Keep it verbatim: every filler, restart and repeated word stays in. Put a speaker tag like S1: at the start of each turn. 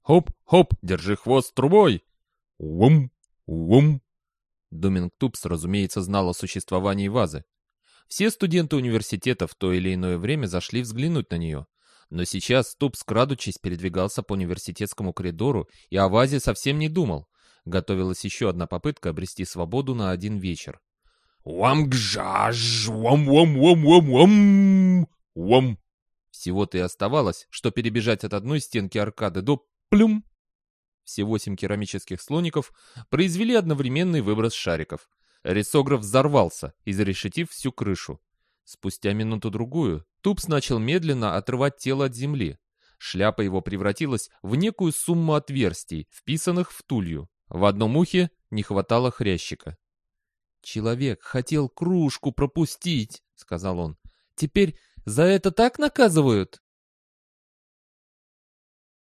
S1: Хоп-хоп, держи хвост трубой! Вум, вум. Думинг Тупс, разумеется, знал о существовании вазы. Все студенты университета в то или иное время зашли взглянуть на нее. Но сейчас Тупс, крадучись, передвигался по университетскому коридору и о вазе совсем не думал. Готовилась еще одна попытка обрести свободу на один вечер. «Уам-гжаж! Уам-уам-уам-уам-уам! Уам!» Всего-то и оставалось, что перебежать от одной стенки аркады до плюм. Все восемь керамических слоников произвели одновременный выброс шариков. Рисограф взорвался, изрешетив всю крышу. Спустя минуту-другую Тупс начал медленно отрывать тело от земли. Шляпа его превратилась в некую сумму отверстий, вписанных в тулью. В одном ухе не хватало хрящика. «Человек хотел кружку пропустить», — сказал он. «Теперь за это так наказывают?»